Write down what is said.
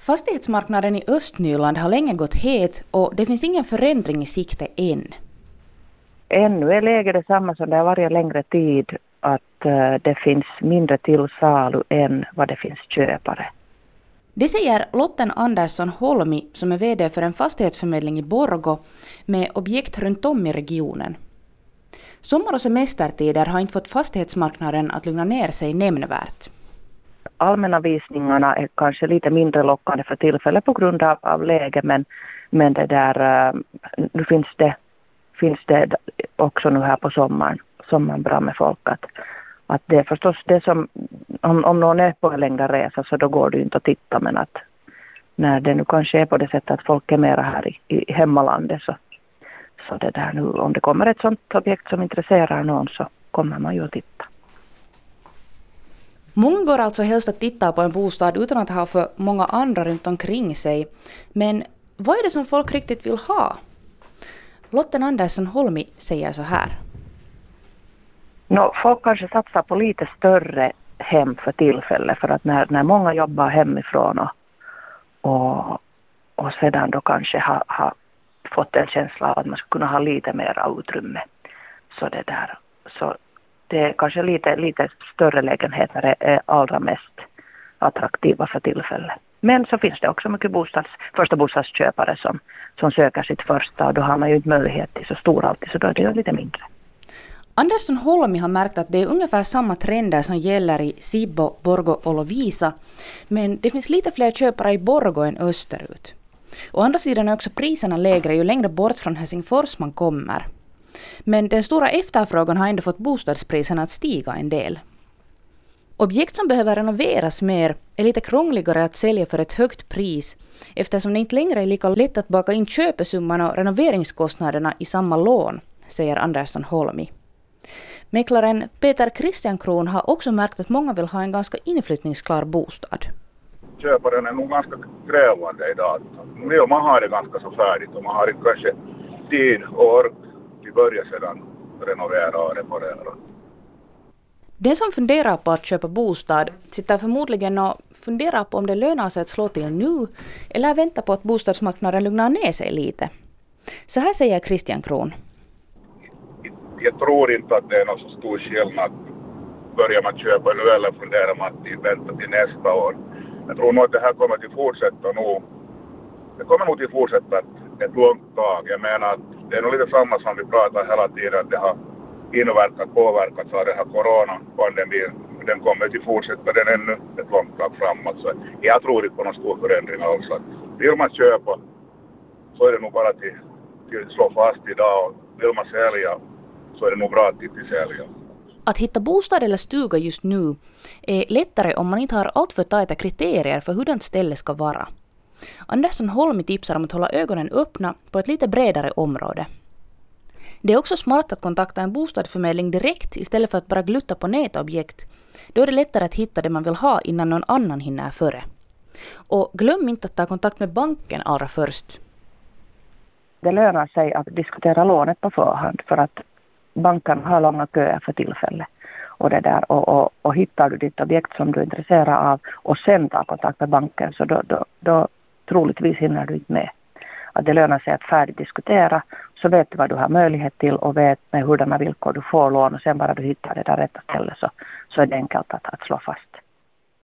Fastighetsmarknaden i Östnyland har länge gått het och det finns ingen förändring i sikte än. Ännu är läget detsamma som det har varit längre tid, att det finns mindre till salu än vad det finns köpare. Det säger Lotten Andersson Holmi som är vd för en fastighetsförmedling i Borgå med objekt runt om i regionen. Sommar- och semestertider har inte fått fastighetsmarknaden att lugna ner sig nämnvärt. Allmänna visningarna är kanske lite mindre lockande för tillfället på grund av läge, men det där, nu finns det också nu här på sommaren bra med folk att det är förstås det som om någon är på en längre resa så då går det ju inte att titta, men att när det nu kanske är på det sättet att folk är mera här i hemmalandet så det där nu, om det kommer ett sånt objekt som intresserar någon så kommer man ju att titta. Många går alltså helst att titta på en bostad utan att ha för många andra runt omkring sig. Men vad är det som folk riktigt vill ha? Lotten Andersson Holmi säger så här. Folk kanske satsar på lite större hem för tillfället, för att när många jobbar hemifrån och sedan då kanske har fått en känsla av att man ska kunna ha lite mer utrymme. Så det är kanske lite större lägenheter är allra mest attraktiva för tillfället. Men så finns det också mycket första bostadsköpare som söker sitt första, och då har man ju inte möjlighet till så stor alltid, så då är det ju lite mindre. Andersson Holmi har märkt att det är ungefär samma trender som gäller i Sibbo, Borgå och Lovisa, men det finns lite fler köpare i Borgå än österut. Å andra sidan är också priserna lägre ju längre bort från Helsingfors man kommer. Men den stora efterfrågan har ändå fått bostadspriserna att stiga en del. Objekt som behöver renoveras mer är lite krångligare att sälja för ett högt pris, eftersom det inte längre är lika lätt att baka in köpesumman och renoveringskostnaderna i samma lån, säger Andersson Holmi. Mäklaren Peter Christian Kron har också märkt att många vill ha en ganska inflyttningsklar bostad. Köparen är nog ganska krävande idag. Nu vill man ha det ganska så färdigt och man har inte kanske tid och ork till börja sedan renovera och reparera. Den som funderar på att köpa bostad sitter förmodligen och funderar på om det lönar sig att slå till nu eller vänta på att bostadsmarknaden lugnar ner sig lite. Så här säger Christian Kron. Jag tror inte att det är någon så stor skillnad. Börjar man köpa nu eller funderar man att vänta till nästa år. Jag tror nog att det här kommer till fortsätta nog. Det kommer nog till fortsätta ett långt tag. Jag menar att det är nog lite samma som vi pratar hela tiden. Att det har påverkats av den här coronapandemin. Den kommer till fortsätta den ännu ett långt tag framåt. Så jag tror inte på någon stor förändring alls. Vill man köpa så är det nog bara till slå fast idag. Vill man sälja så är det nog bra till sälja. Att hitta bostad eller stuga just nu är lättare om man inte har allt för tajta kriterier för hurdant ställe ska vara. Andersson Holmi tipsar om att hålla ögonen öppna på ett lite bredare område. Det är också smart att kontakta en bostadsförmedling direkt istället för att bara glutta på nätobjekt. Då är det lättare att hitta det man vill ha innan någon annan hinner före. Och glöm inte att ta kontakt med banken allra först. Det lönar sig att diskutera lånet på förhand, för att banken har långa köer för tillfället. Och det där, och hittar du ditt objekt som du är intresserad av och sen tar kontakt med banken, så då troligtvis hinner du inte med. Att det lönar sig att färdigt diskutera, så vet du vad du har möjlighet till och vet med hurdana villkor du får lån, och sen bara du hittar det där rätta stället så är det enkelt att slå fast.